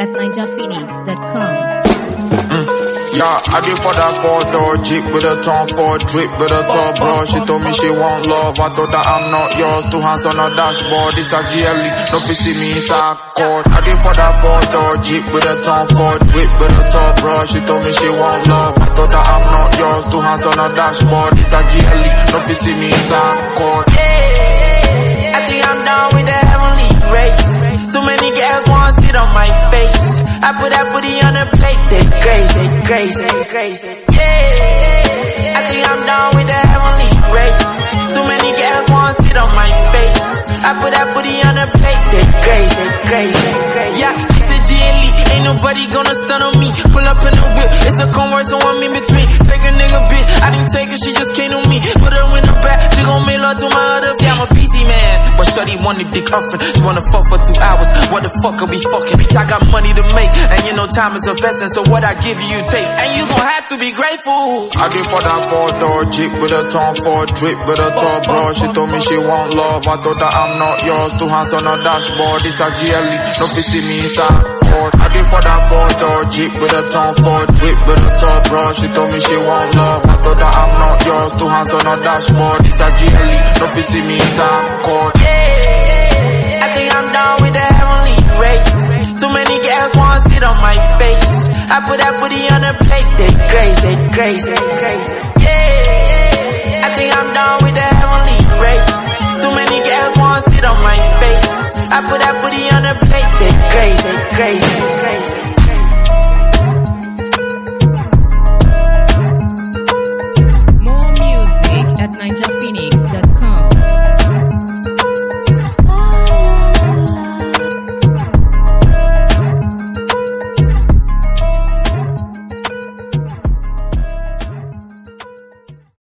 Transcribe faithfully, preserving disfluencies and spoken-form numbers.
at ninja phoenix dot com. Mm. Yeah, I did for that four-door Jeep with a ton for drip with a top bro. She told me she want love, I thought that I'm not yours. Two hands on her dashboard, it's a G L E, no pity me, it's a court. I did for that four-door Jeep with a ton for drip with a top bro. She told me she want love, I thought that I'm not yours. Two hands on her dashboard, it's a G L E, no pity me, it's a court. Yeah, I think I'm down with the heavenly grace. Too many girls wanna sit on my face. I put that booty on the plate, say crazy, crazy, crazy. Yeah, I think I'm down with the heavenly grace. Too many girls wanna sit on my face. I put that booty on the plate, say crazy, crazy, crazy. Yeah, it's a G L E, ain't nobody gonna stun on me. Pull up in the whip, it's a converse, so I'm in between. Take a nigga bitch, I didn't take her, she just came to me. Put her in the back, she gon' mail her to my other. Yeah, I'm a P C man, but shorty wanted dick offen. She wanna fuck for two hours. What the fuck are we fucking? Bitch, I got money to make, and you know time is of essence. So what I give you, you take, and you gon' have to be grateful. I did for that four-door Jeep with a ton for drip with a top bro. She told me she want love, I thought that I'm not yours. Two hands on her dashboard, it's a G L E, no pity me, it's a court. I did for that four-door Jeep with a ton for drip with a top bro. She told me she want love, I thought that I'm not yours. Two hands on her dashboard, it's a G L E, no pity me, it's a court. Yeah, I think I'm down with the heavenly grace. Too many girls wanna sit on my face. I put that booty on the plate, say crazy, crazy, crazy. Yeah, I think I'm down with the heavenly grace. Too many girls wanna sit on my face. I put that booty on the plate, say crazy, crazy, crazy. More music at ninja phoenix dot com.